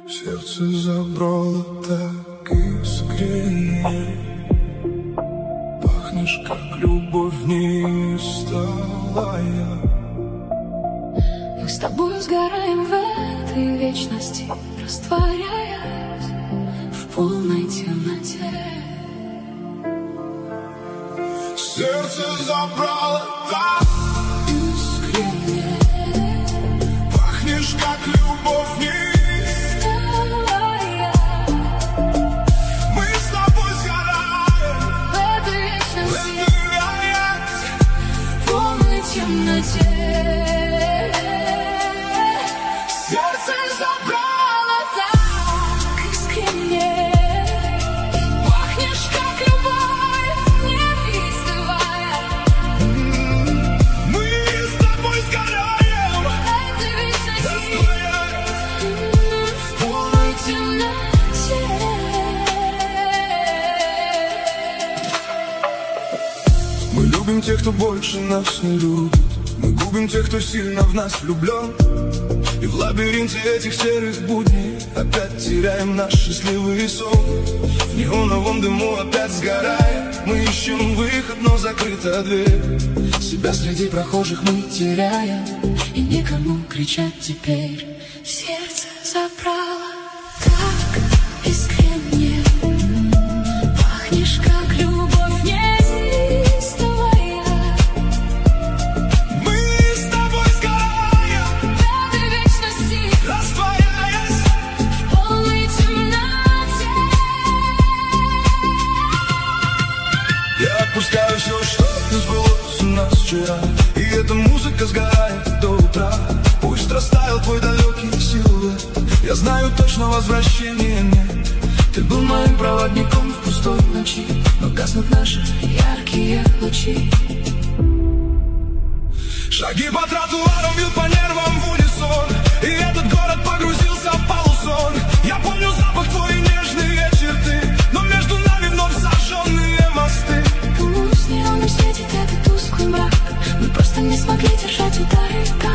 Сердце забрало так искренне. Пахнешь, как любовь неистовая. Мы с тобой сгораем в этой вечности, растворяясь в полной темноте. Сердце забрало так Искренне пахнешь, как любовь неистовая. Мы с тобой сгораем В этой вечности, в полной темноте. сердце Забрала так искренне. Пахнешь, как любовь неистовая. Мы с тобой сгораем В этой вечности, в полной темноте. Мы любим тех, кто больше нас не любит. Мы губим тех, кто сильно в нас влюблен. И в лабиринте этих серых будней опять теряем наш счастливый сон. В неоновом дыму опять сгорая, мы ищем выход, но закрыта дверь. Себя среди прохожих мы теряем, и никому кричать теперь. Сердце забрало так искренне. Пахнешь, как любовь неистовая. Мы с тобой сгораем, В этой вечности, растворяясь. в полной темноте. Я отпускаю все, что не сбылось у нас вчера. И эта музыка сгорает до утра. Пусть растаял твой далекий силуэт, я знаю, точно возвращения нет. Ты был моим проводником в пустой ночи, но гаснут наши яркие лучи. Шаги по тротуарам бьют по нервам в унисон, и этот город погрузился в полусон. Я помню запах твой и нежные черты, но между нами вновь сожженные мосты. Пусть неоном светит этот тусклый мрак, мы просто не смогли держать удары.